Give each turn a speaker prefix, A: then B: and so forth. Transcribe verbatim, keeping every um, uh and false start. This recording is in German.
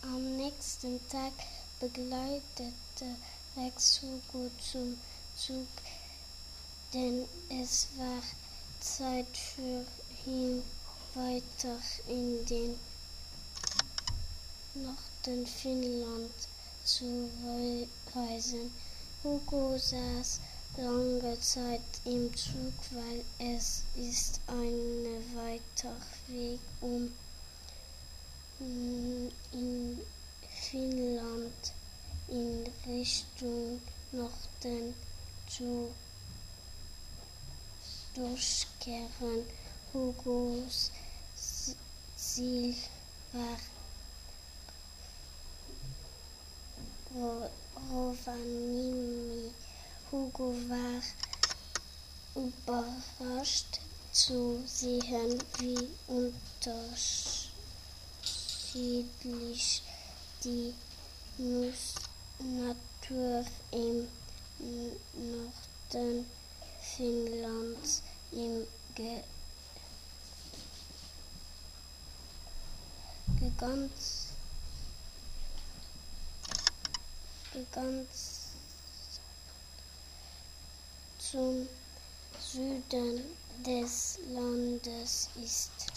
A: Am nächsten Tag begleitete Rex Hugo zum Zug, denn es war Zeit für ihn, weiter in den Norden Finnlands zu reisen. Hugo saß lange Zeit im Zug, weil es ist ein weiter Weg, um in Finnland in Richtung Norden zu durchkehren. Hugos Ziel war Rovaniemi. Hugo war überrascht zu sehen, wie unterschiedlich die Natur im Norden Finnlands im Ge Gegans Gegans zum Süden des Landes ist.